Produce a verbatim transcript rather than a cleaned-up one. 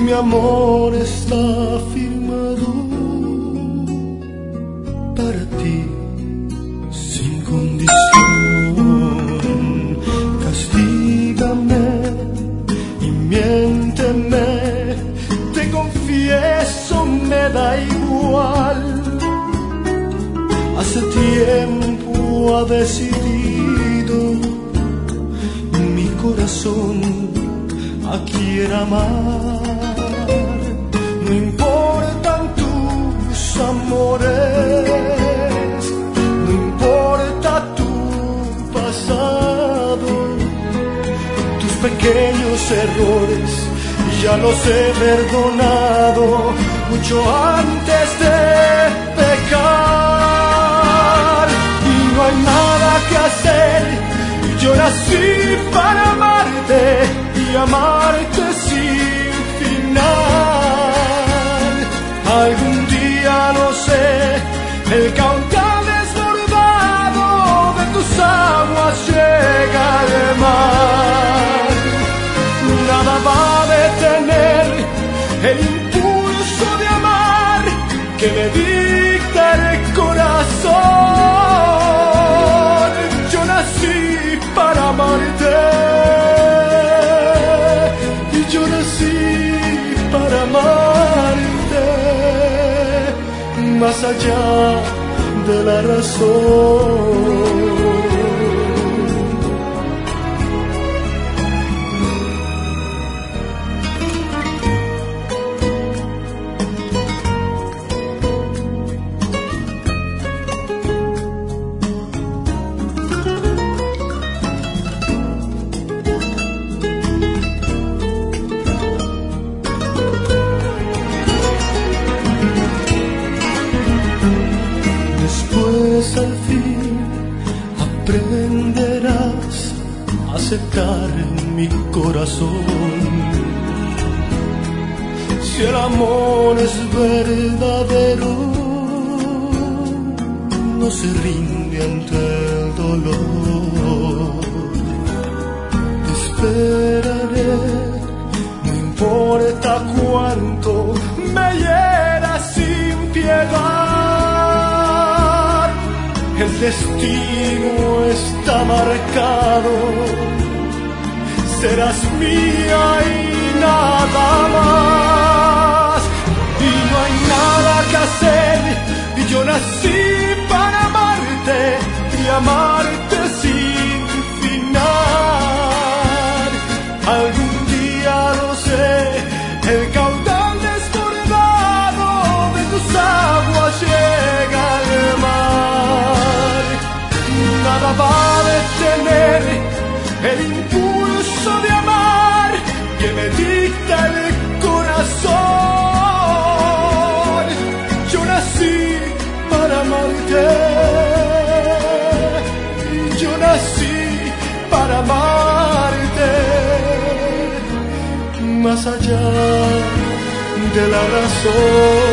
mi amor está firmado para ti sin condición. Castígame y miénteme, te confieso, me da igual. Hace tiempo ha decidido mi corazón a quien amar. No importan tus amores, no importa tu pasado, tus pequeños errores ya los he perdonado mucho antes de pecar. Y no hay nada que hacer, yo nací para amarte y amarte sin final. Algún día, no sé, el caudal desbordado de tus aguas llega al mar. Nada va a detener el impulso de amar que me dicta el corazón. Yo nací para amarte, yo nací para amarte, más allá de la razón. Al fin aprenderás a aceptar mi corazón. Si el amor es verdadero, no se rinde ante el dolor. Te esperaré, no importa cuánto me hieras sin piedad. El destino está marcado, serás mía y nada más. Y no hay nada que hacer, y yo nací para amarte y amarte sin final. Algún día, no sé, el caudal desbordado de tus aguas llega al mar. Nada va a detener el impulso de amar que me dicta el corazón. Yo nací para amarte, yo nací para amarte, más allá de la razón.